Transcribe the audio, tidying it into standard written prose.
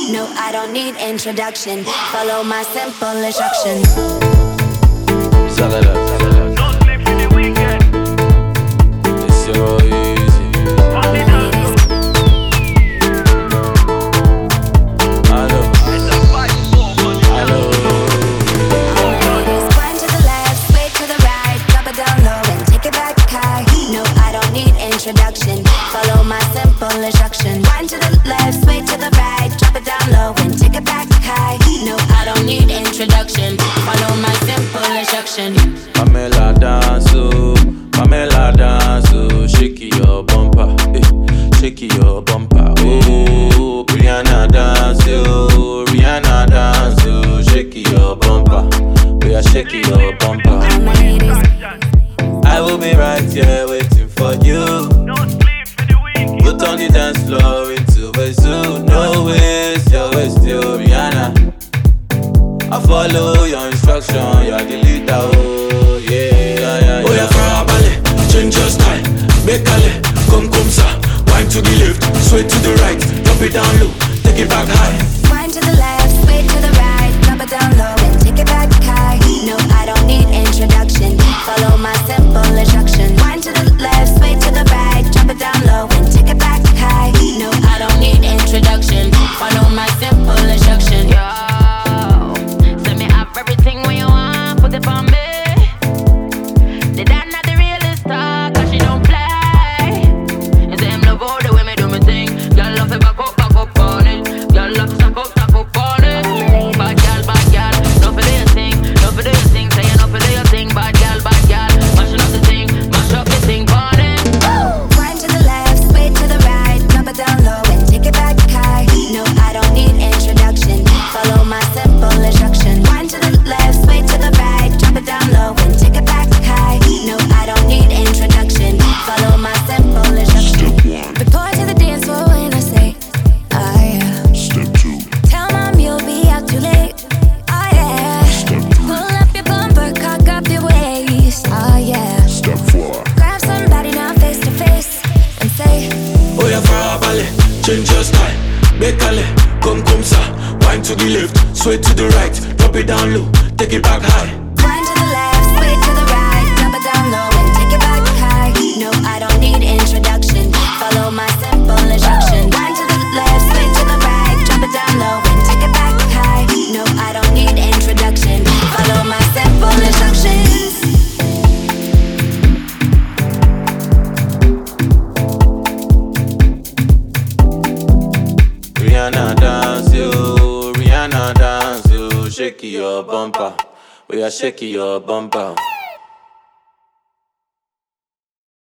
No, I don't need introduction. Follow my simple instruction. Zagala, Zagala. No sleep for the weekend. It's so easy. Hello, It's a fight for money. hello. Ladies, wind to the left, sway to the right, drop it down low and take it back high. No, I don't need introduction. Follow my simple instruction. Wind to the left, sway to the right, drop it down low and take it back high. No, I don't need introduction. Follow my simple instruction. Pamela dance, oh, Pamela dance, oh, shake your bumper, shake your bumper, oh, Rihanna dance, oh, Rihanna dance, oh, shake your bumper, we are shaking your bumper. Ladies, I will be right here waiting for you. No sleep for the weekend. Put on the dance floor into a zoo. No waste, your waist, still Rihanna. I follow your instruction, you are the leader, oh yeah. Oh yeah, farabalẹ̀, change your style. Make ale, come sir. Wind to the left, sway to the right. Drop it down low, take it back high. wind to the left, sway to the right, drop it down low and take it back high. No, I don't need introduction. Follow my simple instruction. Wind to the left, sway to the right, drop it down low and take it back high. No, I don't need introduction. Follow my simple instruction. Yo, send me up everything when you want, put it on me. The dad not the realest talk, cause she don't play. And say him love all the way me do me thing. Girl love it back up on it. Girl love to suck up on it. Bad girl, no for the thing, no for the thing. Say you no for the thing, bad girl, mashing up the thing, mash up the thing on it. Wind to the left, sway to the right, drop it down low and take it back high. No, I don't need introduction. Follow my simple instruction. Wind to the left, sway to the right, drop it down low and take it back high. No, I don't need introduction. Follow my simple instruction. Report to the dance floor when I say, oh yeah. Step 2. Tell mom you'll be out too late. Oh yeah. Pull up your bumper, cock up your waist. Oh yeah. Step 4. Grab somebody now face to face and say, Oh yeah, farabalẹ̀, change your style. Make ale, come sir. Wind to the left, sway to the right. Drop it down low, take it back high. wind to the left, sway to the right, drop it down low and take it back high. No, I don't need introduction. Follow my simple instruction. Wind to the left, sway to the right, drop it down low and take it back high. No, I don't need introduction. Follow my simple instructions. Rihanna dance, oh, Rihanna dance, oh, shake your bumper, we are shaking your bumper.